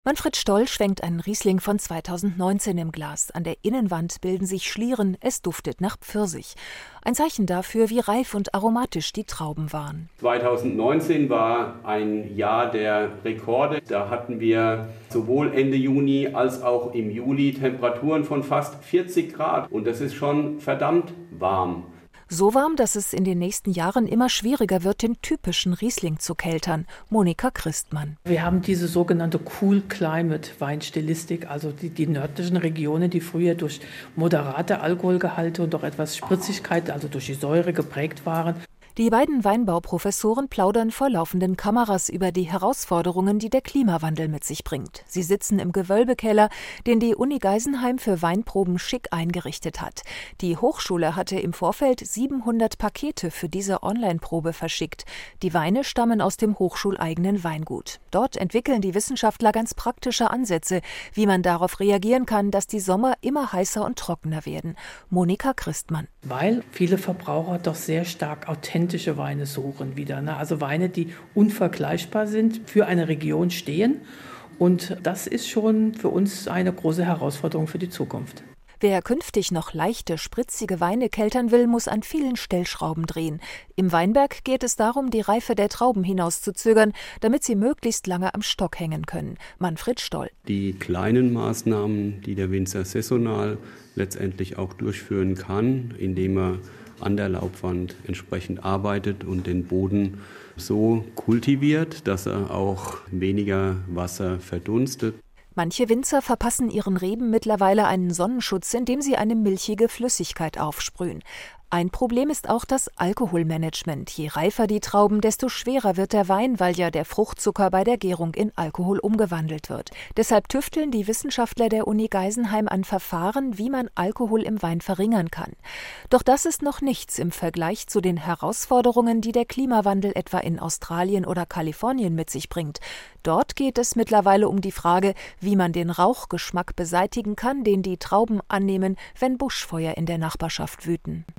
Manfred Stoll schwenkt einen Riesling von 2019 im Glas. An der Innenwand bilden sich Schlieren, es duftet nach Pfirsich. Ein Zeichen dafür, wie reif und aromatisch die Trauben waren. 2019 war ein Jahr der Rekorde. Da hatten wir sowohl Ende Juni als auch im Juli Temperaturen von fast 40 Grad. Und das ist schon verdammt warm. So warm, dass es in den nächsten Jahren immer schwieriger wird, den typischen Riesling zu keltern. Monika Christmann. Wir haben diese sogenannte Cool Climate Weinstilistik, also die nördlichen Regionen, die früher durch moderate Alkoholgehalte und auch etwas Spritzigkeit, also durch die Säure geprägt waren. Die beiden Weinbauprofessoren plaudern vor laufenden Kameras über die Herausforderungen, die der Klimawandel mit sich bringt. Sie sitzen im Gewölbekeller, den die Uni Geisenheim für Weinproben schick eingerichtet hat. Die Hochschule hatte im Vorfeld 700 Pakete für diese Online-Probe verschickt. Die Weine stammen aus dem hochschuleigenen Weingut. Dort entwickeln die Wissenschaftler ganz praktische Ansätze, wie man darauf reagieren kann, dass die Sommer immer heißer und trockener werden. Monika Christmann. Weil viele Verbraucher doch sehr stark authentische Weine suchen wieder. Also Weine, die unvergleichbar sind, für eine Region stehen. Und das ist schon für uns eine große Herausforderung für die Zukunft. Wer künftig noch leichte, spritzige Weine keltern will, muss an vielen Stellschrauben drehen. Im Weinberg geht es darum, die Reife der Trauben hinauszuzögern, damit sie möglichst lange am Stock hängen können. Manfred Stoll. Die kleinen Maßnahmen, die der Winzer saisonal letztendlich auch durchführen kann, indem er an der Laubwand entsprechend arbeitet und den Boden so kultiviert, dass er auch weniger Wasser verdunstet. Manche Winzer verpassen ihren Reben mittlerweile einen Sonnenschutz, indem sie eine milchige Flüssigkeit aufsprühen. Ein Problem ist auch das Alkoholmanagement. Je reifer die Trauben, desto schwerer wird der Wein, weil ja der Fruchtzucker bei der Gärung in Alkohol umgewandelt wird. Deshalb tüfteln die Wissenschaftler der Uni Geisenheim an Verfahren, wie man Alkohol im Wein verringern kann. Doch das ist noch nichts im Vergleich zu den Herausforderungen, die der Klimawandel etwa in Australien oder Kalifornien mit sich bringt. Dort geht es mittlerweile um die Frage, wie man den Rauchgeschmack beseitigen kann, den die Trauben annehmen, wenn Buschfeuer in der Nachbarschaft wüten.